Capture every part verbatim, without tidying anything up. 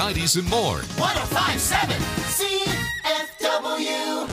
nineties, and more. one oh five point seven C F W.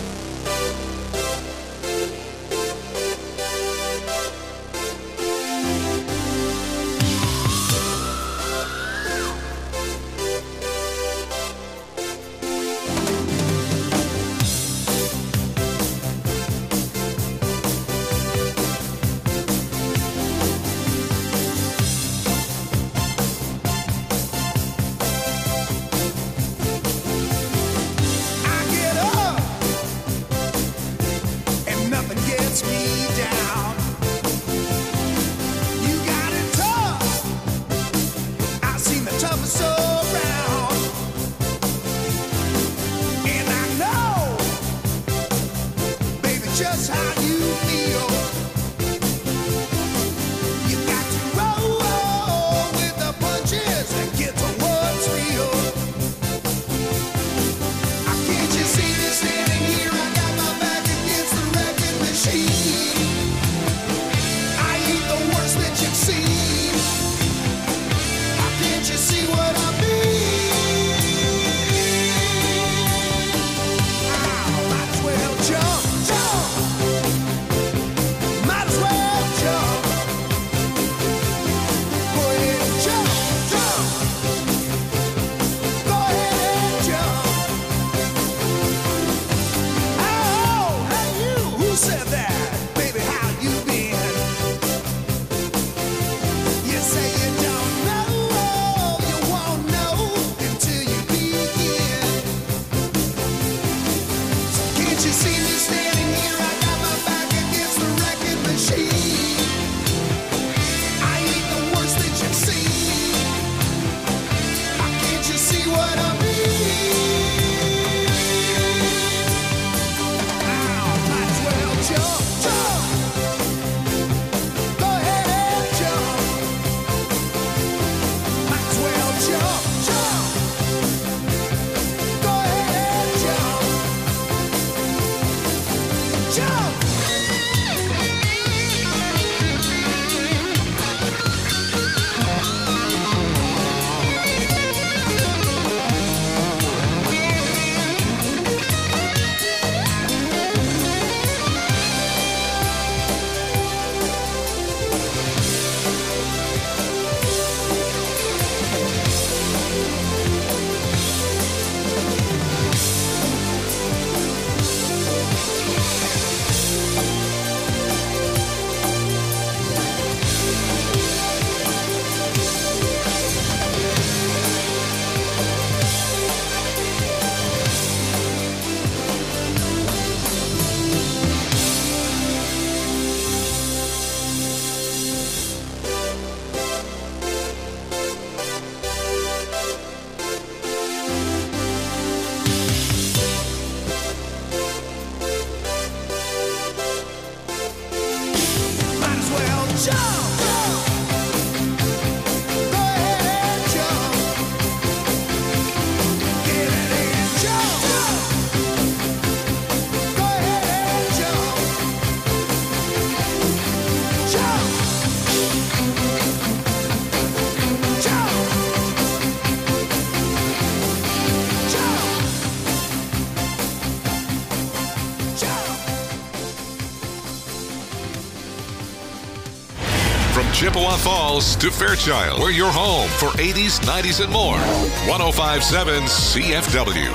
Chippewa Falls to Fairchild. We're your home for eighties, nineties, and more. one oh five point seven C F W.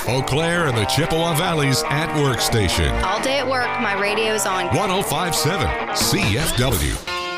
Eau Claire and the Chippewa Valley's at work station. All day at work, my radio's on. one oh five point seven C F W.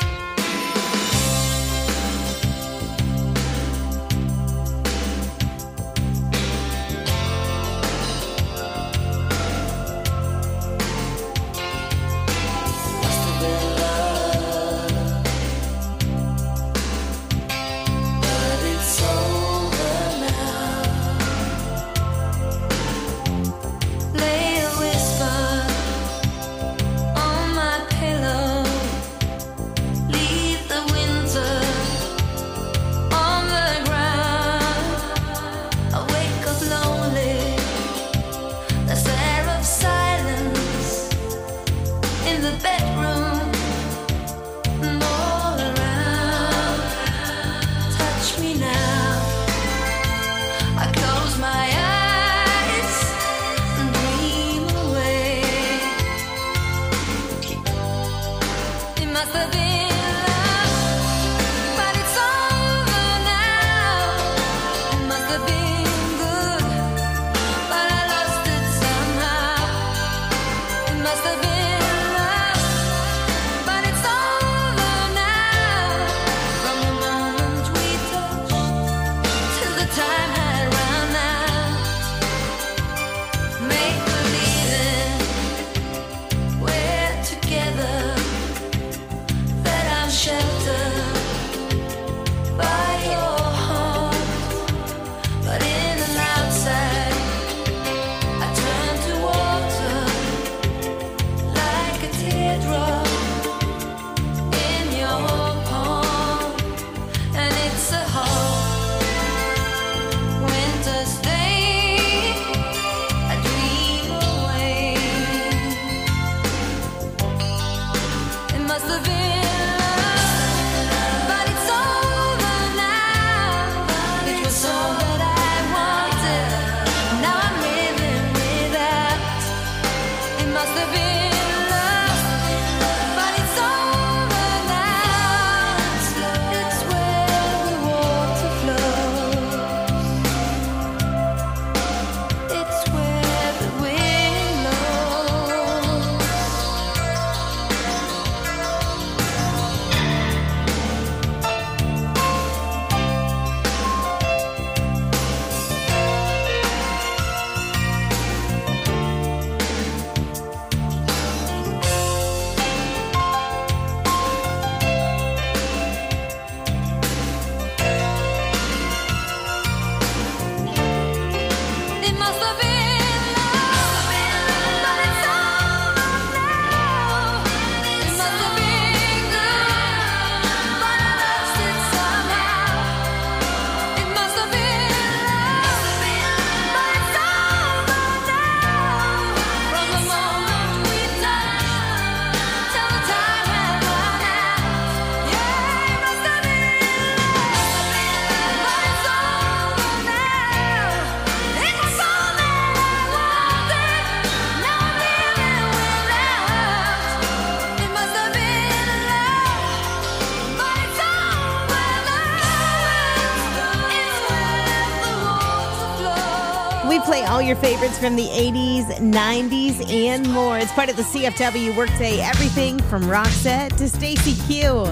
We play all your favorites from the eighties, nineties, and more. It's part of the C F W Workday Everything from Roxette to Stacey Q.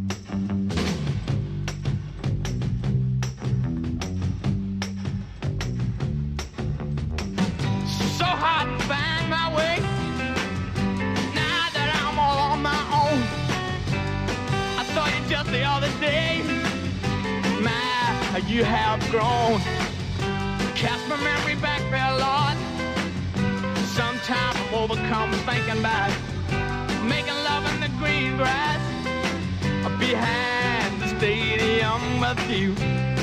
So hard to find my way. Now that I'm all on my own. I saw you just the other day. My, how you have grown. Cast my memory back there, Lord. Sometimes I'm overcome thinking about making love in the green grass behind the stadium with you,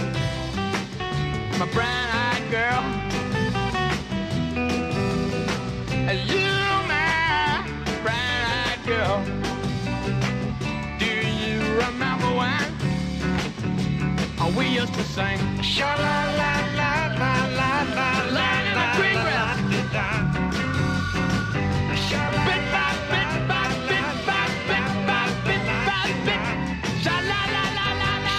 my brown-eyed girl. You, my brown-eyed girl. Do you remember when we used to sing sha-la-la-la-la-la-la, land in the green grass? Bit by bit by bit by bit by bit by bit. Sha-la-la-la-la-la,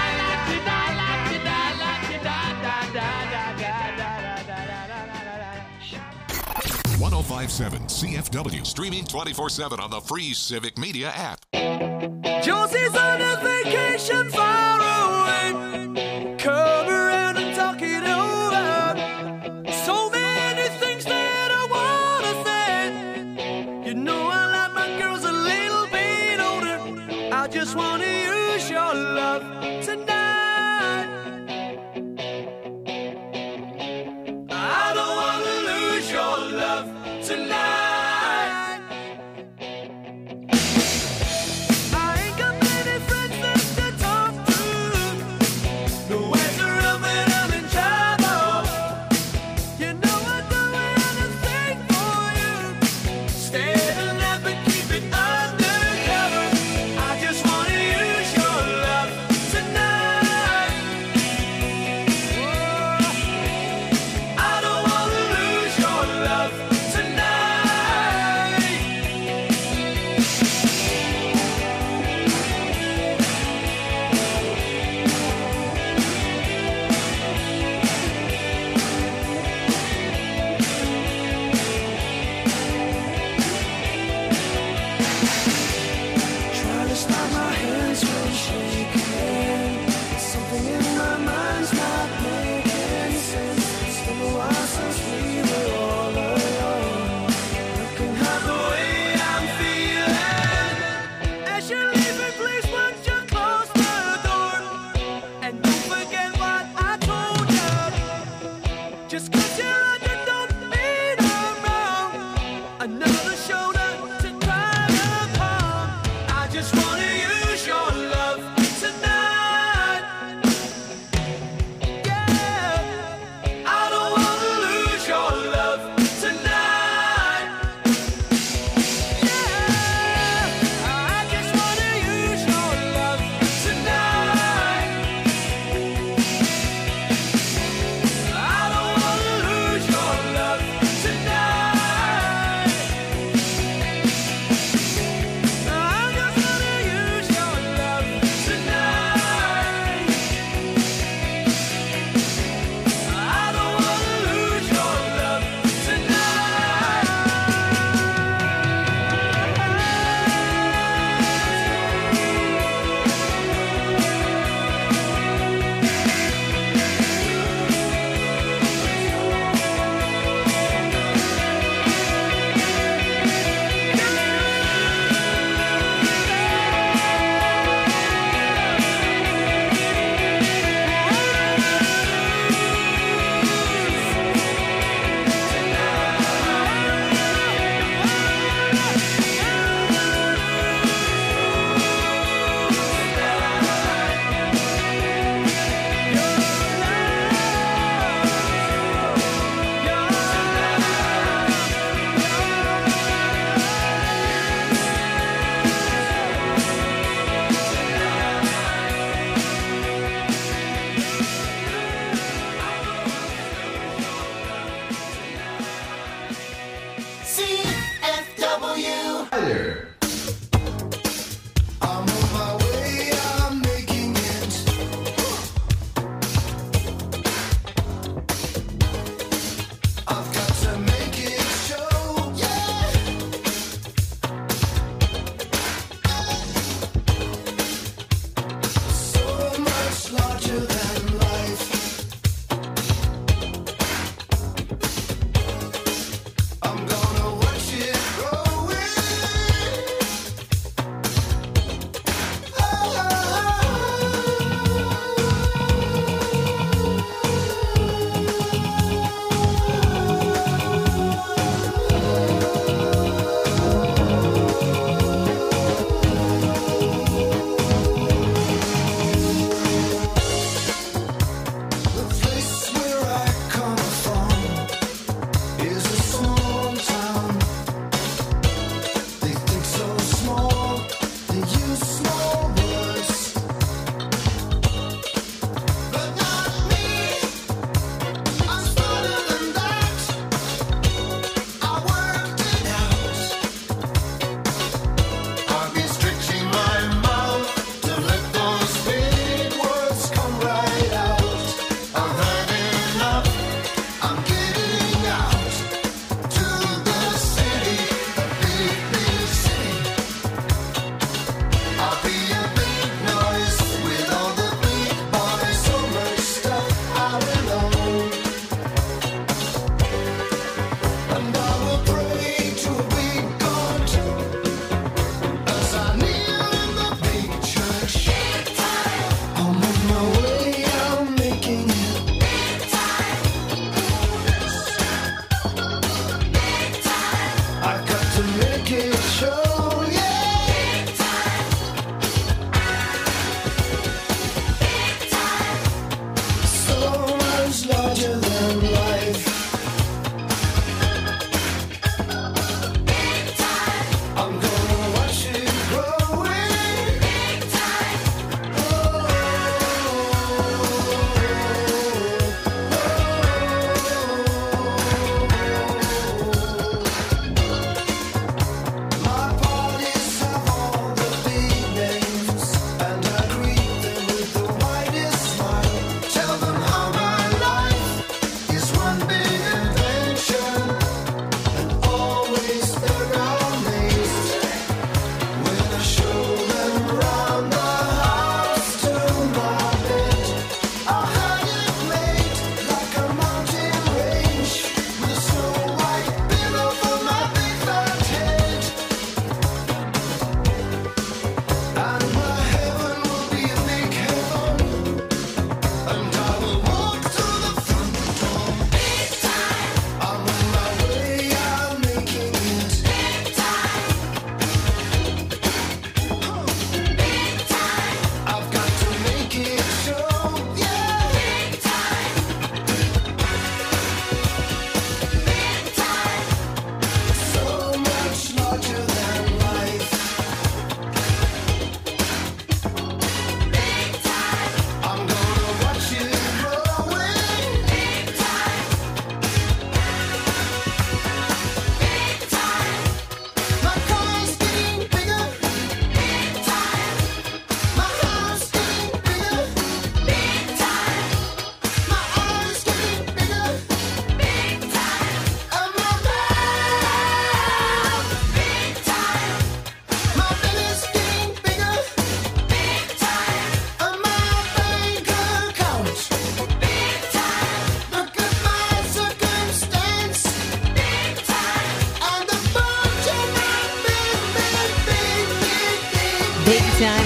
sha-la-la-la-la-la-la-la-la-la-la-la-la-la-la-la. one oh five point seven C F W, streaming twenty-four seven on the free Civic Media app. Josie's on a vacation far away. Come around and talk it over. So many things that I wanna say. You know I like my girls a little bit older. I just wanna use your love tonight. I don't wanna lose your love tonight. I ain't got many friends left to talk to. No answer of it, I'm in trouble. You know I'd do anything for you. Stay alive and keep it undercover. I just wanna use your love tonight.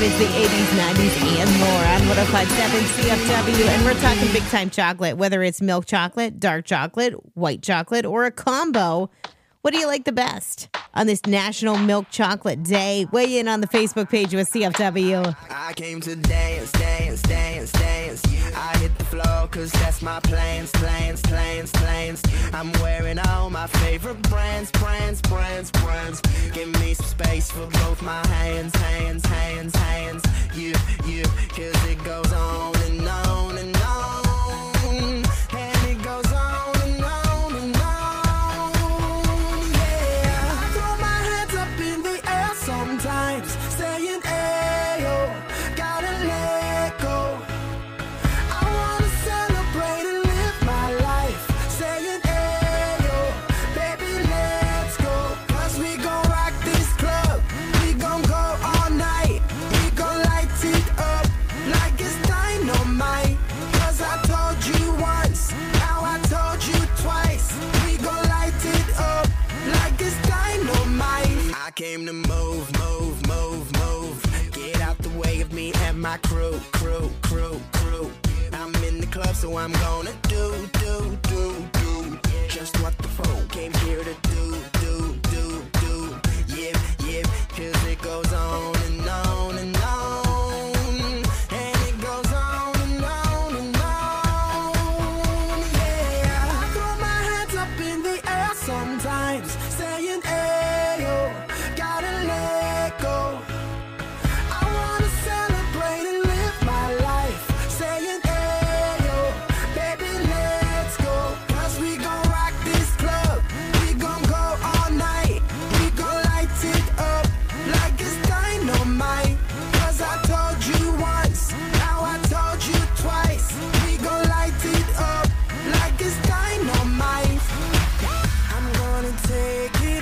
is the eighties, nineties, and more on one oh five point seven C F W. And we're talking big time chocolate, whether it's milk chocolate, dark chocolate, white chocolate, or a combo. What do you like the best on this National Milk Chocolate Day? Weigh in on the Facebook page with C F W. I came to dance, dance, dance, dance. I hit the floor cause that's my plans, plans, plans, plans. I'm wearing all my favorite brands, brands, brands, brands. Give me some space for both my hands, hands, hands, hands. You, you, cause it goes on and on and on. And it goes on and on and on. Yeah, I throw my hands up in the air sometimes, saying, ayo, gotta let go. I wanna celebrate and live my life, saying, ayo, baby, let's go. Cause we gon' rock this club, we gon' go all night. We gon' light it up like it's dynamite. Cause I told you once, now I told you twice. We gon' light it up like it's dynamite. I came to move, move, move, move. Get out the way of me and my crew, crew, crew, crew. I'm in the club, so I'm gonna do, do, do, do just what the folk came here to do, do, do, do. Yeah, yeah, cause it goes on and on and on. And it goes on and on and on. Yeah, I throw my hands up in the air sometimes, saying, ayo, gotta let go. I wanna celebrate and live my life, saying, ayo, baby, let's go. Cause we gon' rock this club, we gon' go all night. We gon' light it up like it's dynamite. Cause I told you once, now I told you twice. We gon' light it up like it's dynamite. I'm gonna take it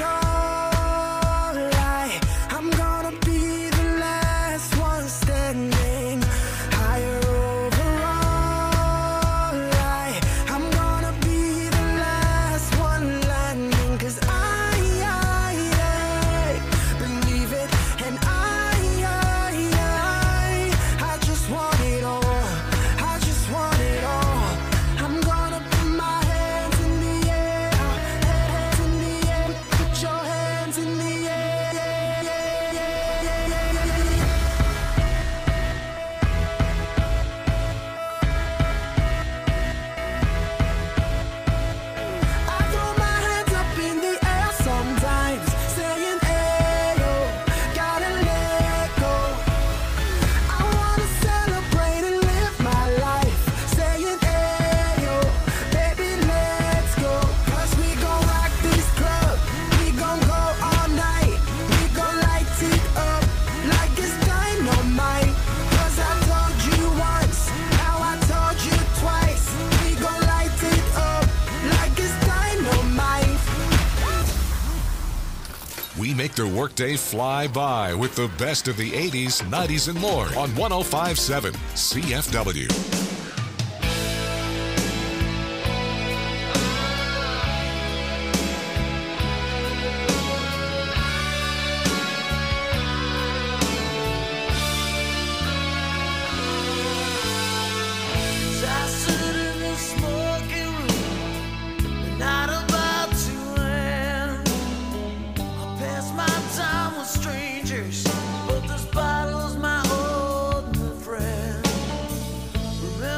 all right. I'm gonna be the last one standing, higher over all right. I'm gonna be the last one landing. Cause I, I, I believe it. And I, I, I, I just want it all. I just want it all. I'm gonna put my hands in the air, hands in the air. Put your hands in the air. I throw my hands up in the air sometimes, saying, ayo, gotta let go. I wanna celebrate and live my life, saying, ayo, baby, let's go. Cause we gon' rock this club, we gon' go all night. We gon' light it up like it's dynamite. Cause I told you once, now I told you twice. We gon' light it up like it's dynamite. We make their workday fly by with the best of the eighties, nineties, and more on one oh five point seven C F W. I sit in the smoking room, the night about to end. I pass my time with strangers, but this bottle's my only friend.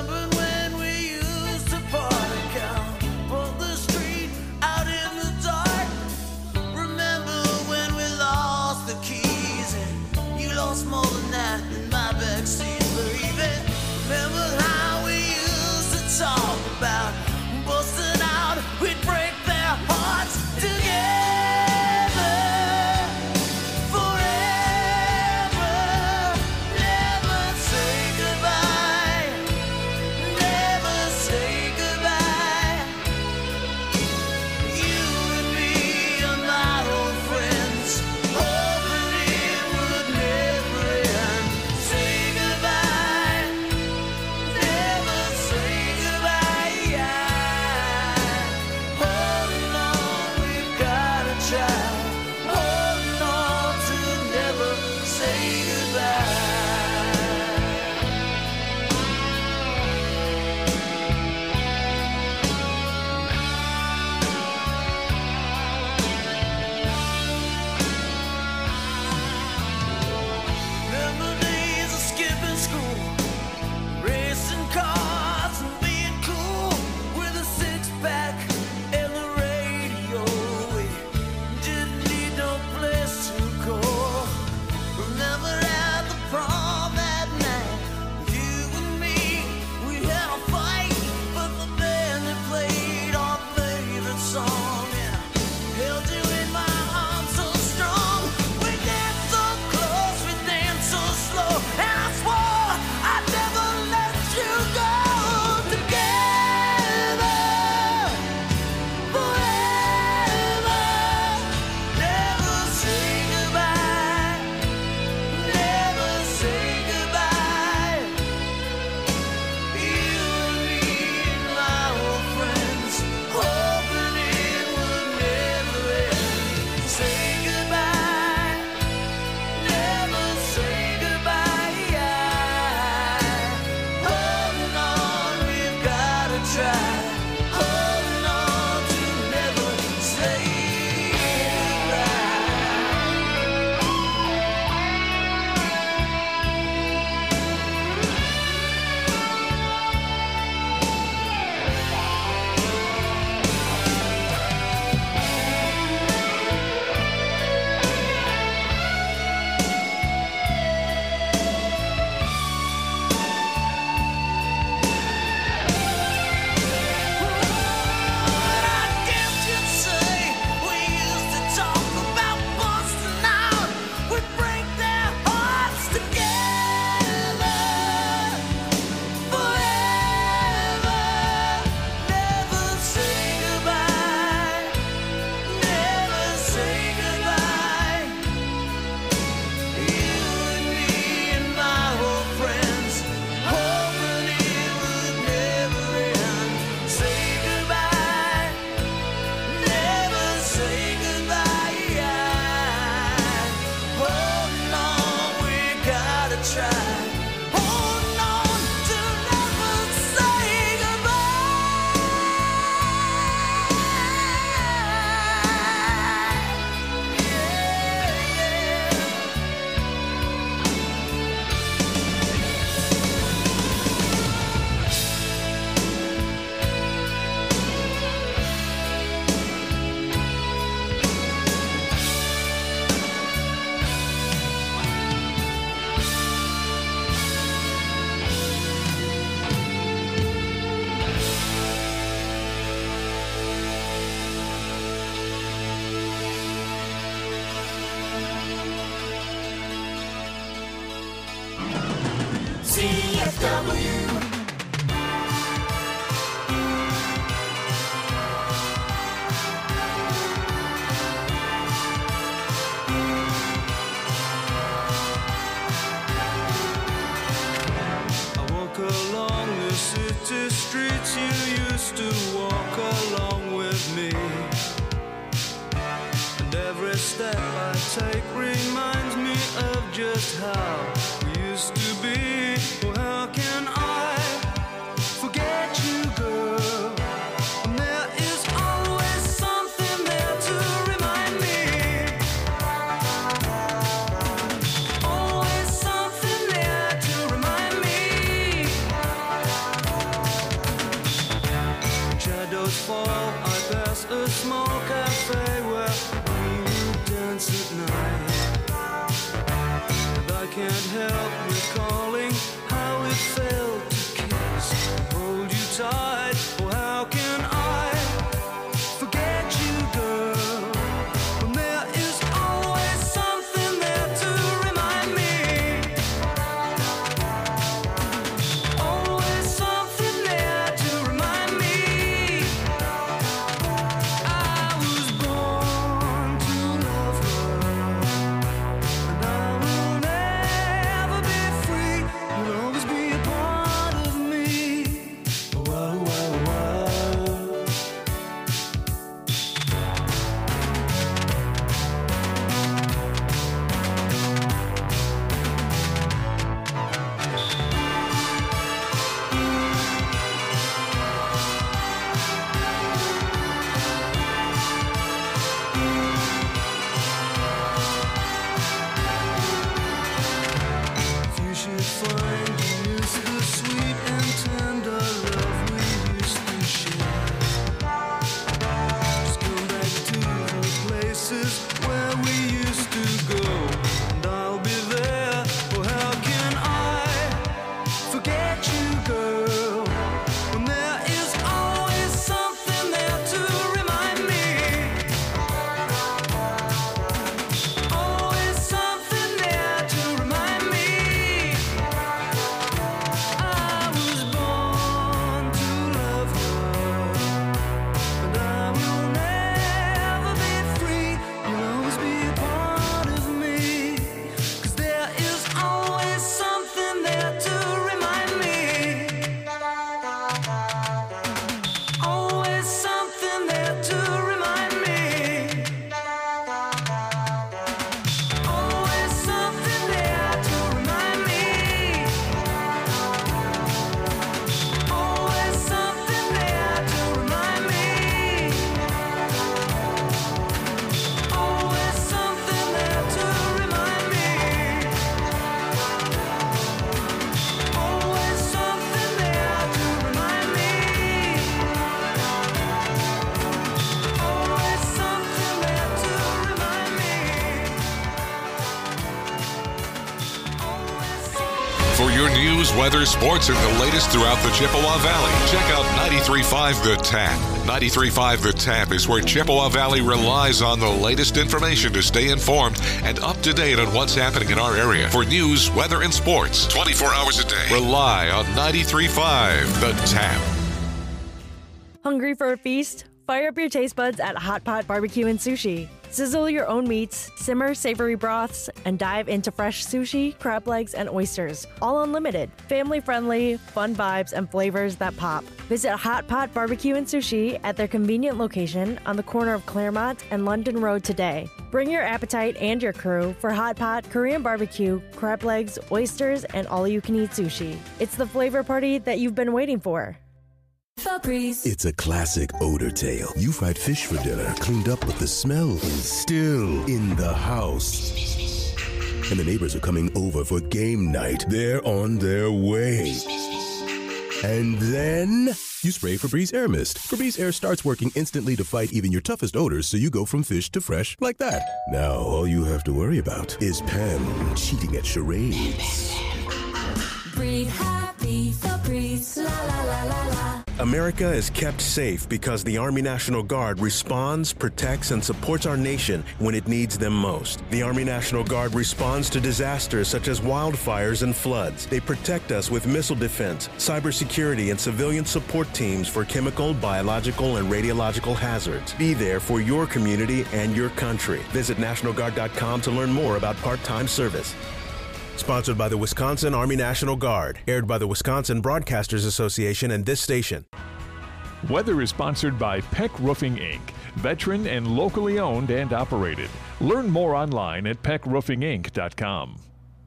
C F W. Along the city streets you used to walk along with me, and every step I take reminds me of just how we used to be. Oh, how can I forget you, girl? And there is always something there to remind me. Always something there to remind me. Shadows fall, I pass a small cafe where we would dance at night. And I can't help recalling how it felt to kiss and hold you tight. Oh, how can I forget you, girl? When there is always something there to remind me. Always something there to remind me. I was born to love her, and I will never be free. You'll always be a part of me. Whoa, whoa, whoa. You should find you miss the sweet and tender love we used to share. Just come back to the places where we used to go, and I'll be there. Oh, how can I forget you, girl? When there is always something there to remind me. Always something there to remind me. I was born to love her, and I will never be free. You'll always be a part of me, 'cause there is always something there to remind me. Always something there to remind me. Always something there to remind me. Always something there to remind me. Always something there to remind me. Always something there to remind me. Always something there to remind me. For your news, weather, sports, and the latest throughout the Chippewa Valley, check out ninety-three point five The Tap. ninety-three point five The Tap is where Chippewa Valley relies on the latest information to stay informed and up to date on what's happening in our area. For news, weather, and sports, twenty-four hours a day, rely on ninety-three point five The Tap. Hungry for a feast? Fire up your taste buds at Hot Pot Barbecue and Sushi. Sizzle your own meats, simmer savory broths, and dive into fresh sushi, crab legs, and oysters. All unlimited. Family-friendly, fun vibes, and flavors that pop. Visit Hot Pot Barbecue and Sushi at their convenient location on the corner of Claremont and London Road today. Bring your appetite and your crew for Hot Pot, Korean barbecue, crab legs, oysters, and all-you-can-eat sushi. It's the flavor party that you've been waiting for. Febreze. It's a classic odor tale. You fried fish for dinner, cleaned up, but the smell is still in the house. And the neighbors are coming over for game night. They're on their way. And then you spray Febreze Air Mist. Febreze Air starts working instantly to fight even your toughest odors, so you go from fish to fresh like that. Now all you have to worry about is Pam cheating at charades. Breathe happy, Febreze. La la la la la. America is kept safe because the Army National Guard responds, protects, and supports our nation when it needs them most. The Army National Guard responds to disasters such as wildfires and floods. They protect us with missile defense, cybersecurity, and civilian support teams for chemical, biological, and radiological hazards. Be there for your community and your country. Visit National Guard dot com to learn more about part-time service. Sponsored by the Wisconsin Army National Guard. Aired by the Wisconsin Broadcasters Association and this station. Weather is sponsored by Peck Roofing, Incorporated. Veteran and locally owned and operated. Learn more online at peck roofing inc dot com.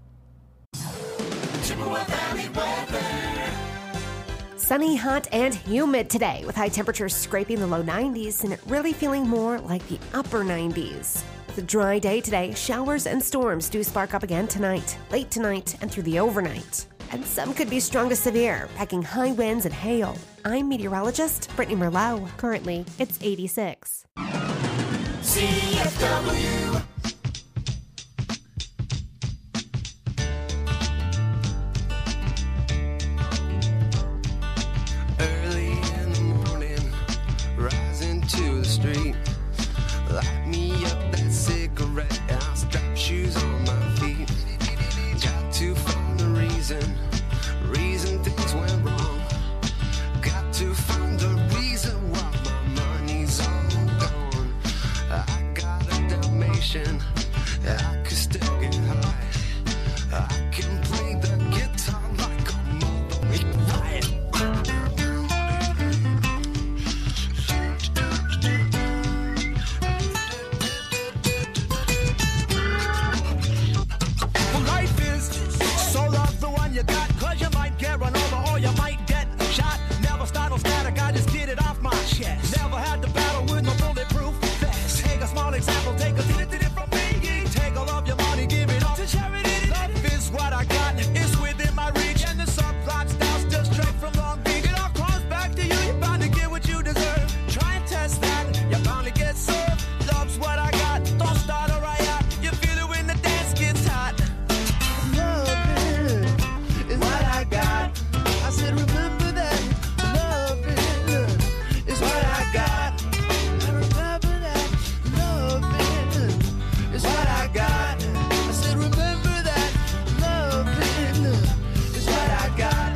Chippewa Valley weather. Sunny, hot, and humid today with high temperatures scraping the low nineties and it really feeling more like the upper nineties. With a dry day today, showers and storms do spark up again tonight, late tonight, and through the overnight. And some could be strong to severe, packing high winds and hail. I'm meteorologist Brittany Merlot. Currently, it's eighty-six. C F W. Early in the morning, rising to the street. Light me up that cigarette, and I'll strap shoes on my feet. Got to find the reason, reason things went wrong. Got to find the reason why my money's all gone. I got a Dalmatian, I could still get high. I can play the guitar like a mother riot. You got, cause you might get run over or you might get shot. Never start no static, I just get it off my chest. Never had to battle with no bulletproof vest. Take a small example, take a did it, did it from me. Take all of your money, give it up to charity. Love is what I got, it's within my reach. And the subplot styles just straight from Long Beach. It all comes back to you, you're bound to get what you deserve. Try and test that, you're bound to get served. Love's what I got, don't start a riot. You feel it when the dance gets hot. I said, remember that loving is what I got. I remember that loving is what I got. I said, remember that loving is what I got.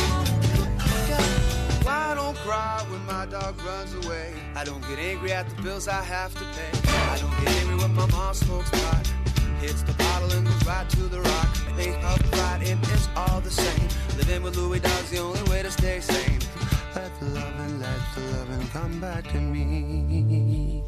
Why don't cry when my dog runs away? I don't get angry at the bills I have to pay. I don't get angry when my mom smokes pot. Hits the bottle and goes right to the rock. Think upright, it is all the same. Living with Louis Dog's the only way to stay sane. Let the loving, let the loving come back to me.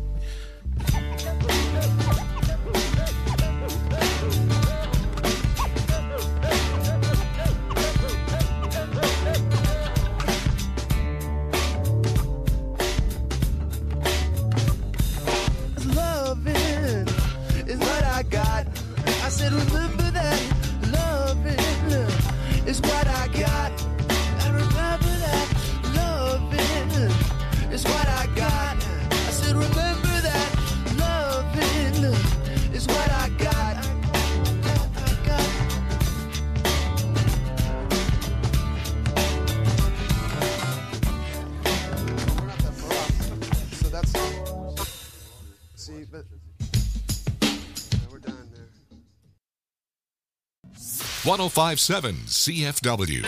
Loving is what I got. I said, remember that loving is what I got. I remember that loving is what I got. I said, remember that loving is what I got. I got. We're not that far off. So that's, see, but we're done there. one oh five point seven C F W.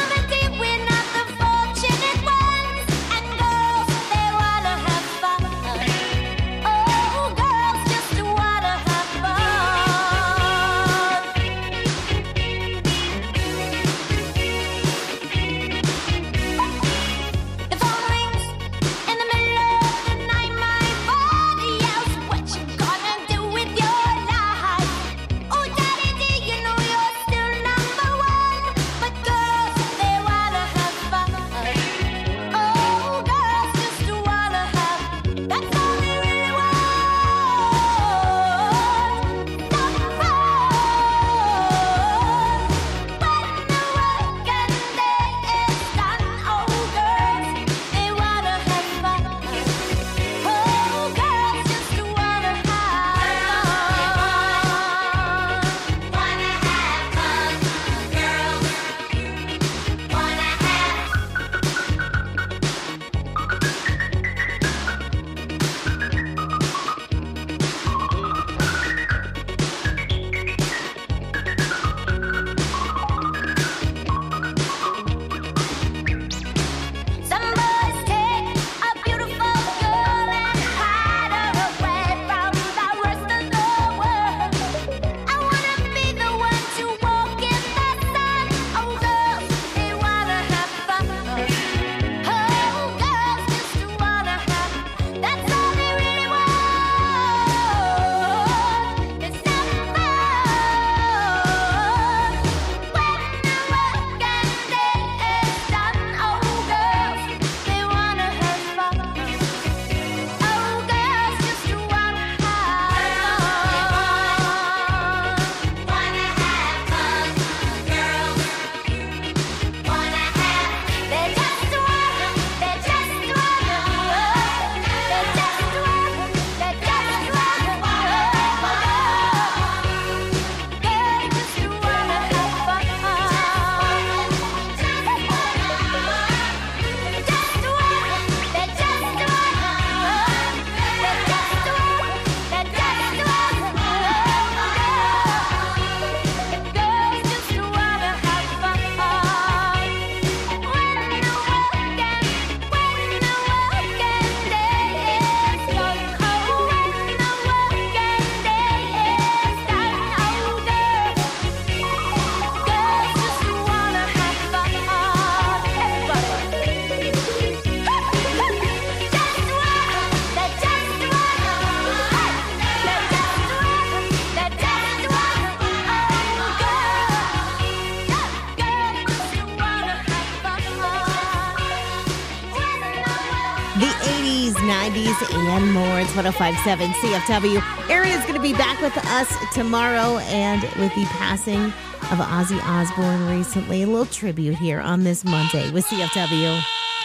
Fortunate ones and girls, they wanna have fun. eighties, nineties, and more. It's one oh five point seven C F W. Aaron is going to be back with us tomorrow, and with the passing of Ozzy Osbourne recently, a little tribute here on this Monday with C F W.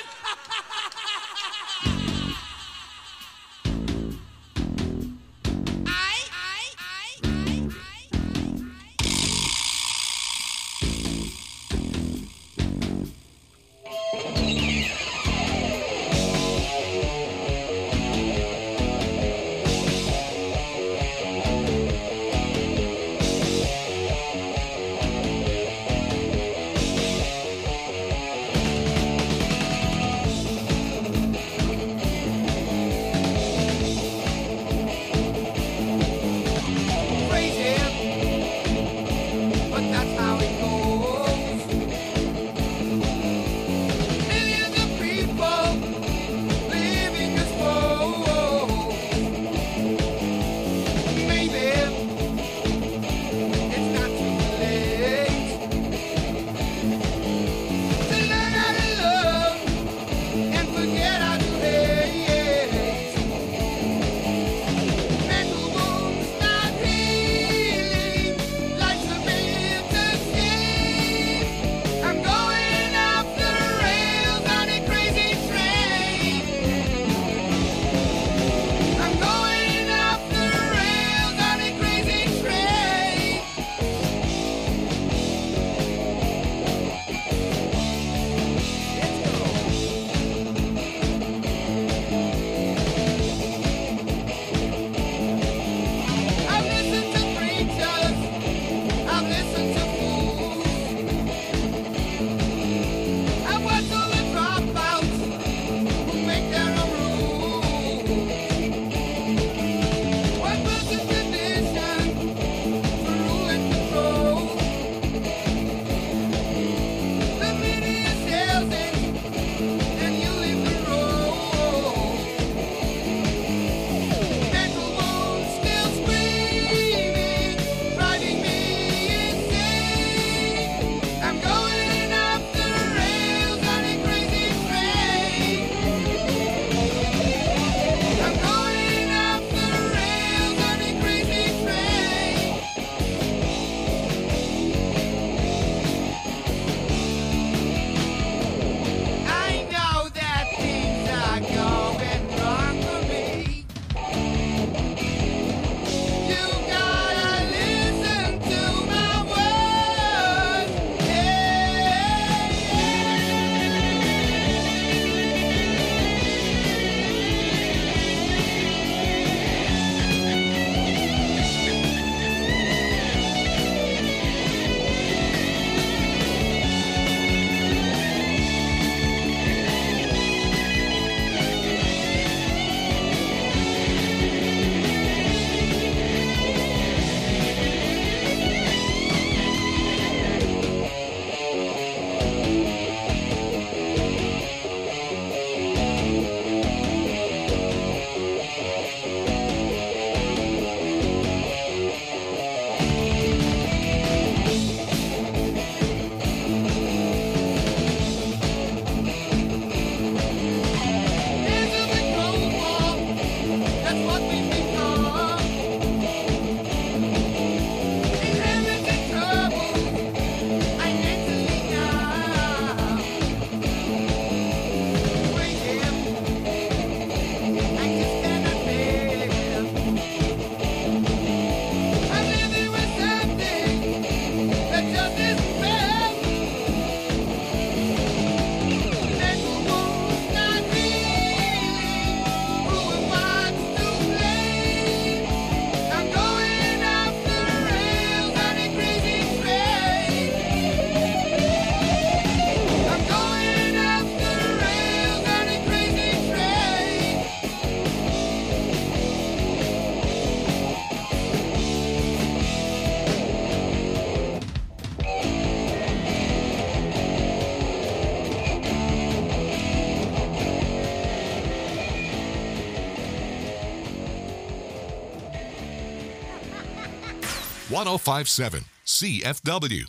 one oh five point seven C F W.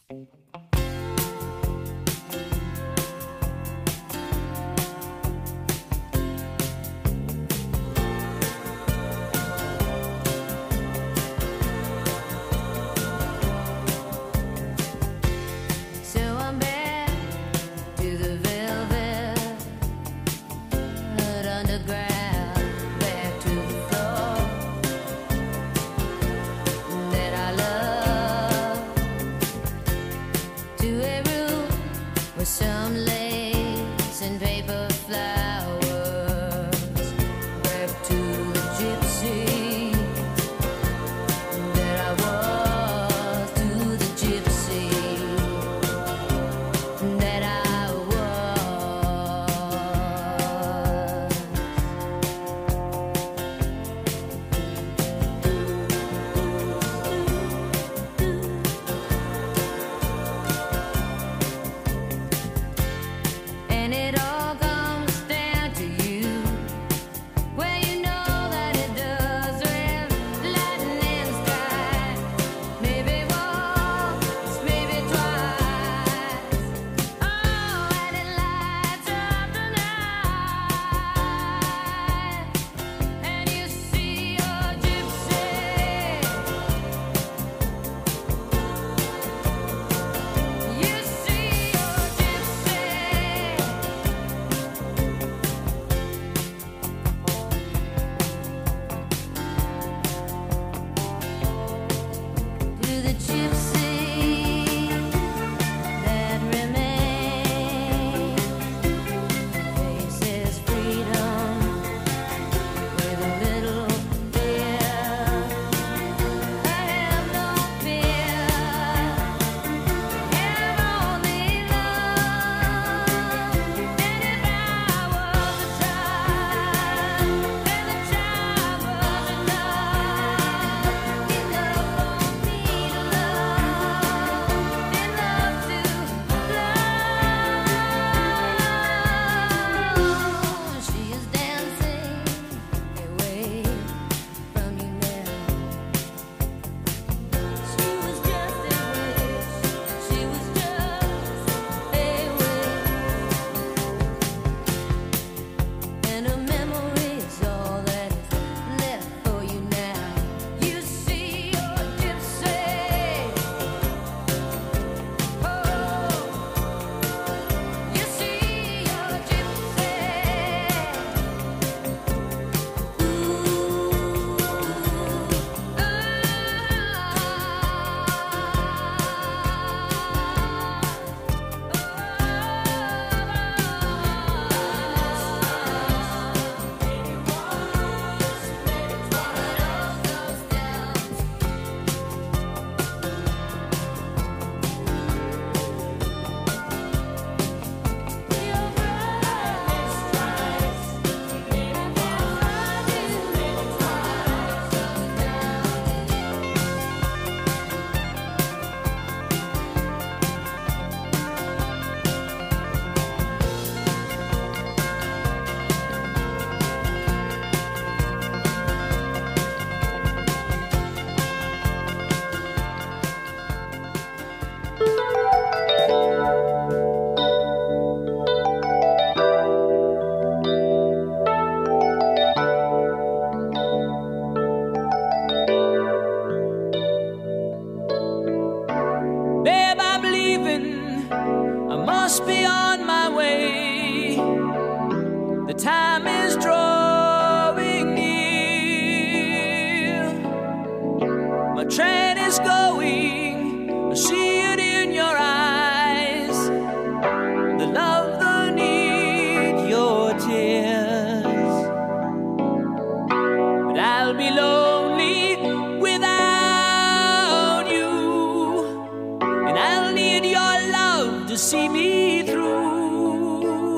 I'll be lonely without you, and I'll need your love to see me through.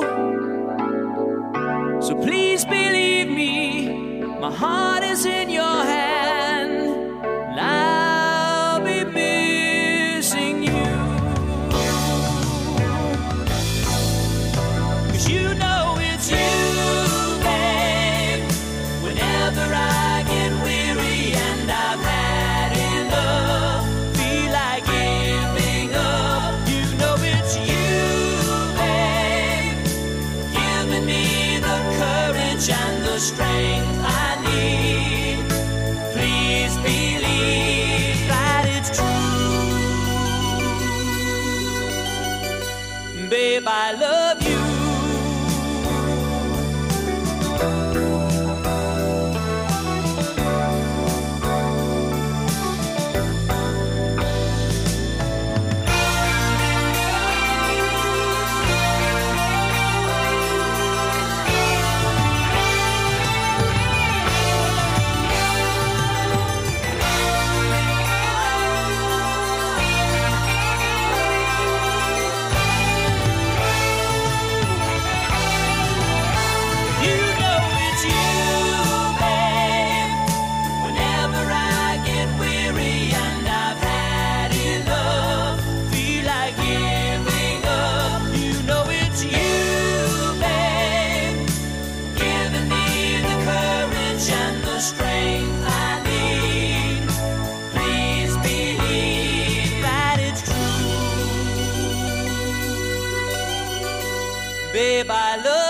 So please believe me, my heart is in your hand, and I'll be missing you. 'Cause you know it's you, babe. Whenever I get weary and I've had enough, feel like giving up, you know it's you, babe. Giving me the courage and the strength I need. Please believe that it's true. Babe, I love you. You know it's you, babe. Whenever I get weary and I've had enough, feel like giving up, you know it's you, babe. Giving me the courage and the strength I need. Please believe that it's true. Babe, I love